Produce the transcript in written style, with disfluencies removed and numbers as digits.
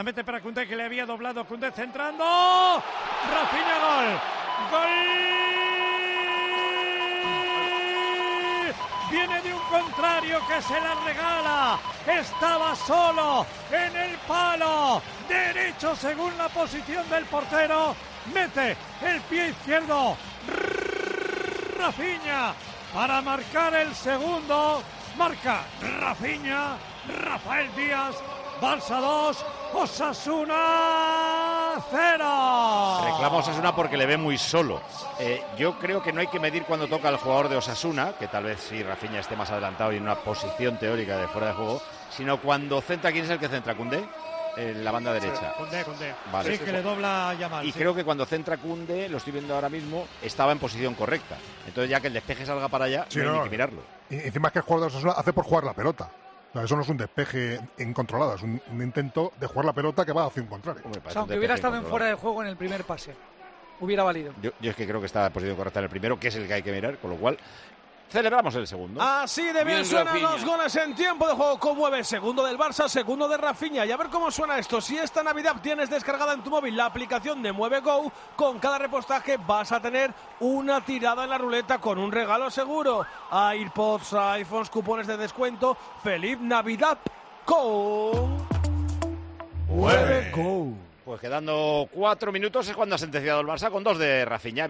Mete para Koundé, que le había doblado. Koundé centrando. Rafinha, gol. Viene de un contrario que se la regala. Estaba solo en el palo derecho según la posición del portero. Mete el pie izquierdo. Rafinha para marcar el segundo. Marca Rafinha. Rafael Díaz. Barça 2, Osasuna 0. Reclama Osasuna porque le ve muy solo. Yo creo que no hay que medir cuando toca el jugador de Osasuna, que tal vez sí Rafinha esté más adelantado y en una posición teórica de fuera de juego, sino cuando centra. ¿Quién es el que centra? ¿Koundé? En la banda derecha. Koundé. Vale. Sí, que le dobla a Yamal. Y creo que cuando centra Koundé, lo estoy viendo ahora mismo, estaba en posición correcta. Entonces ya que el despeje salga para allá, no hay ni que mirarlo. Y encima es que el jugador de Osasuna hace por jugar la pelota. No, eso no es un despeje incontrolado, es un intento de jugar la pelota que va hacia un contrario. O sea, aunque hubiera estado en fuera de juego en el primer pase, hubiera valido. Yo es que creo que está en posición correcta en el primero, que es el que hay que mirar, con lo cual celebramos el segundo. Así de bien suenan los goles en tiempo de juego. Conmueve, segundo del Barça, segundo de Rafinha. Y a ver cómo suena esto. Si esta Navidad tienes descargada en tu móvil la aplicación de Mueve Go, con cada repostaje vas a tener una tirada en la ruleta con un regalo seguro. AirPods, iPhones, cupones de descuento. ¡Feliz Navidad con Mueve Go! Pues quedando 4 minutos es cuando ha sentenciado el Barça con 2 de Rafinha.